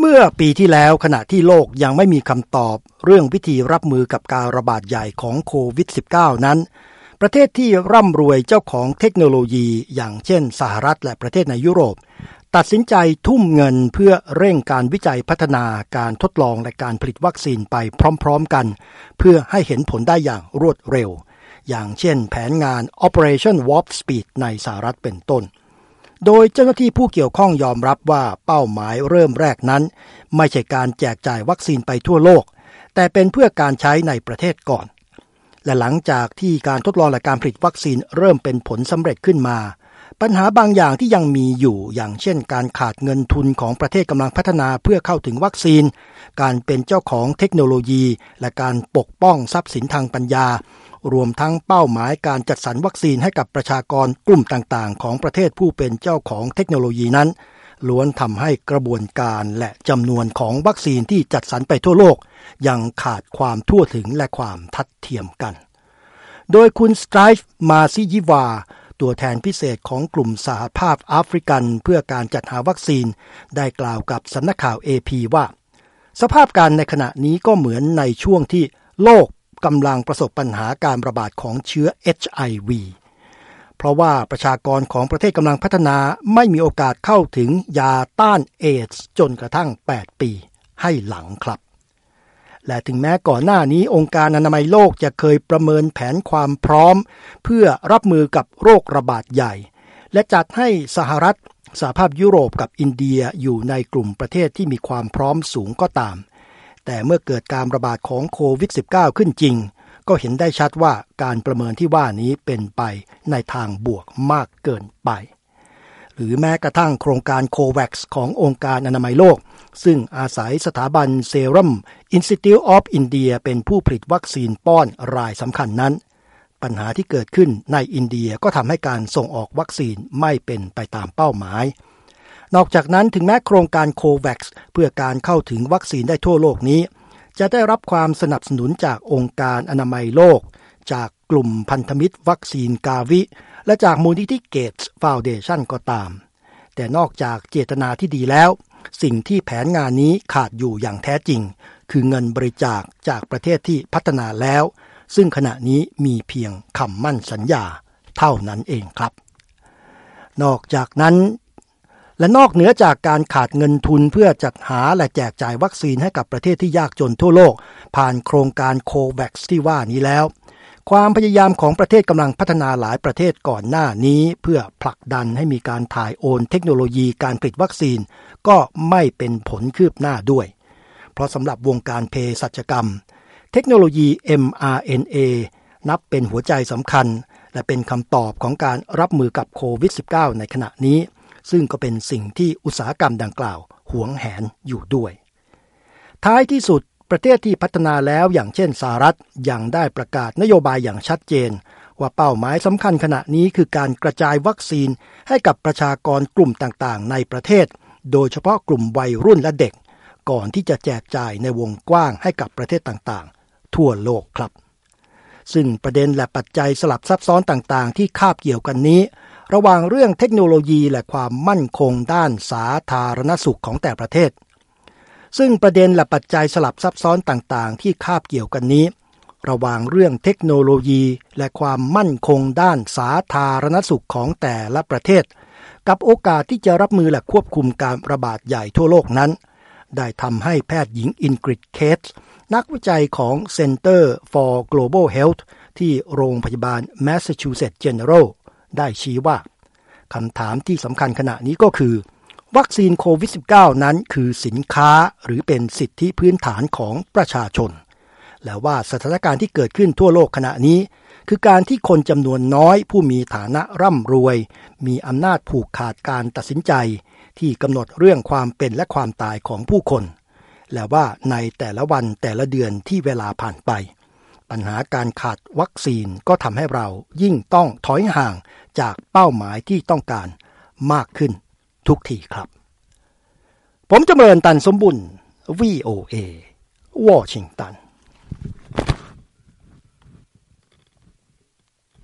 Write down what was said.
มื่อปีที่แล้วขณะที่โลกยังไม่มีคำตอบเรื่องวิธีรับมือกับการระบาดใหญ่ของโควิด -19 นั้นประเทศที่ร่ำรวยเจ้าของเทคโนโลยีอย่างเช่นสหรัฐและประเทศในยุโรปตัดสินใจทุ่มเงินเพื่อเร่งการวิจัยพัฒนาการทดลองและการผลิตวัคซีนไปพร้อมๆกันเพื่อให้เห็นผลได้อย่างรวดเร็วอย่างเช่นแผนงาน Operation Warp Speed ในสหรัฐเป็นต้นโดยเจ้าหน้าที่ผู้เกี่ยวข้องยอมรับว่าเป้าหมายเริ่มแรกนั้นไม่ใช่การแจกจ่ายวัคซีนไปทั่วโลกแต่เป็นเพื่อการใช้ในประเทศก่อนและหลังจากที่การทดลองและการผลิตวัคซีนเริ่มเป็นผลสำเร็จขึ้นมาปัญหาบางอย่างที่ยังมีอยู่อย่างเช่นการขาดเงินทุนของประเทศกำลังพัฒนาเพื่อเข้าถึงวัคซีนการเป็นเจ้าของเทคโนโลยีและการปกป้องทรัพย์สินทางปัญญารวมทั้งเป้าหมายการจัดสรรวัคซีนให้กับประชากรกลุ่มต่างๆของประเทศผู้เป็นเจ้าของเทคโนโลยีนั้นล้วนทำให้กระบวนการและจำนวนของวัคซีนที่จัดสรรไปทั่วโลกยังขาดความทั่วถึงและความทัดเทียมกันโดยคุณสไตรฟ์มาซิยิวาตัวแทนพิเศษของกลุ่มสหภาพแอฟริกันเพื่อการจัดหาวัคซีนได้กล่าวกับสำนักข่าว AP ว่าสภาพการในขณะนี้ก็เหมือนในช่วงที่โลกกำลังประสบปัญหาการระบาดของเชื้อ HIV เพราะว่าประชากรของประเทศกำลังพัฒนาไม่มีโอกาสเข้าถึงยาต้านเอดส์จนกระทั่ง8ปีให้หลังครับและถึงแม้ก่อนหน้านี้องค์การอนามัยโลกจะเคยประเมินแผนความพร้อมเพื่อรับมือกับโรคระบาดใหญ่และจัดให้สหรัฐสหภาพยุโรปกับอินเดียอยู่ในกลุ่มประเทศที่มีความพร้อมสูงก็ตามแต่เมื่อเกิดการระบาดของโควิด -19 ขึ้นจริงก็เห็นได้ชัดว่าการประเมินที่ว่านี้เป็นไปในทางบวกมากเกินไปหรือแม้กระทั่งโครงการโควัคซ์ขององค์การอนามัยโลกซึ่งอาศัยสถาบันเซรั่ม Institute of India เป็นผู้ผลิตวัคซีนป้อนรายสำคัญนั้นปัญหาที่เกิดขึ้นในอินเดียก็ทำให้การส่งออกวัคซีนไม่เป็นไปตามเป้าหมายนอกจากนั้นถึงแม้โครงการโควัคซ์เพื่อการเข้าถึงวัคซีนได้ทั่วโลกนี้จะได้รับความสนับสนุนจากองค์การอนามัยโลกจากกลุ่มพันธมิตรวัคซีนกาวิและจากมูลนิธิเกตส์ฟาวเดชั่นก็ตามแต่นอกจากเจตนาที่ดีแล้วสิ่งที่แผนงานนี้ขาดอยู่อย่างแท้จริงคือเงินบริจาคจากประเทศที่พัฒนาแล้วซึ่งขณะนี้มีเพียงคำมั่นสัญญาเท่านั้นเองครับนอกจากนั้นและนอกเหนือจากการขาดเงินทุนเพื่อจัดหาและแจกจ่ายวัคซีนให้กับประเทศที่ยากจนทั่วโลกผ่านโครงการโควัคซ์ที่ว่านี้แล้วความพยายามของประเทศกำลังพัฒนาหลายประเทศก่อนหน้านี้เพื่อผลักดันให้มีการถ่ายโอนเทคโนโลยีการผลิตวัคซีนก็ไม่เป็นผลคืบหน้าด้วยเพราะสำหรับวงการเภสัชกรรมเทคโนโลยี mRNA นับเป็นหัวใจสำคัญและเป็นคำตอบของการรับมือกับโควิด -19 ในขณะนี้ซึ่งก็เป็นสิ่งที่อุตสาหกรรมดังกล่าวหวงแหนอยู่ด้วยท้ายที่สุดประเทศที่พัฒนาแล้วอย่างเช่นสหรัฐยังได้ประกาศนโยบายอย่างชัดเจนว่าเป้าหมายสำคัญขณะนี้คือการกระจายวัคซีนให้กับประชากรกลุ่มต่างๆในประเทศโดยเฉพาะกลุ่มวัยรุ่นและเด็กก่อนที่จะแจกจ่ายในวงกว้างให้กับประเทศต่างๆทั่วโลกครับซึ่งประเด็นและปัจจัยสลับซับซ้อนต่างๆที่คาบเกี่ยวกันนี้ระหว่างเรื่องเทคโนโลยีและความมั่นคงด้านสาธารณสุขของแต่ประเทศซึ่งประเด็นและปัจจัยสลับซับซ้อนต่างๆที่คาบเกี่ยวกันนี้ระหว่างเรื่องเทคโนโลยีและความมั่นคงด้านสาธารณสุขของแต่ละประเทศกับโอกาสที่จะรับมือและควบคุมการระบาดใหญ่ทั่วโลกนั้นได้ทำให้แพทย์หญิงอินกริดเคทส์นักวิจัยของ Center for Global Health ที่โรงพยาบาล Massachusetts General ได้ชี้ว่าคำถามที่สำคัญขณะนี้ก็คือวัคซีนโควิด -19 นั้นคือสินค้าหรือเป็นสิทธิพื้นฐานของประชาชนและว่าสถานการณ์ที่เกิดขึ้นทั่วโลกขณะนี้คือการที่คนจำนวนน้อยผู้มีฐานะร่ำรวยมีอำนาจผูกขาดการตัดสินใจที่กำหนดเรื่องความเป็นและความตายของผู้คนและว่าในแต่ละวันแต่ละเดือนที่เวลาผ่านไปปัญหาการขาดวัคซีนก็ทำให้เรายิ่งต้องถอยห่างจากเป้าหมายที่ต้องการมากขึ้นทุกทีครับผมจำเริญตันสมบุญ VOA วอชิงตัน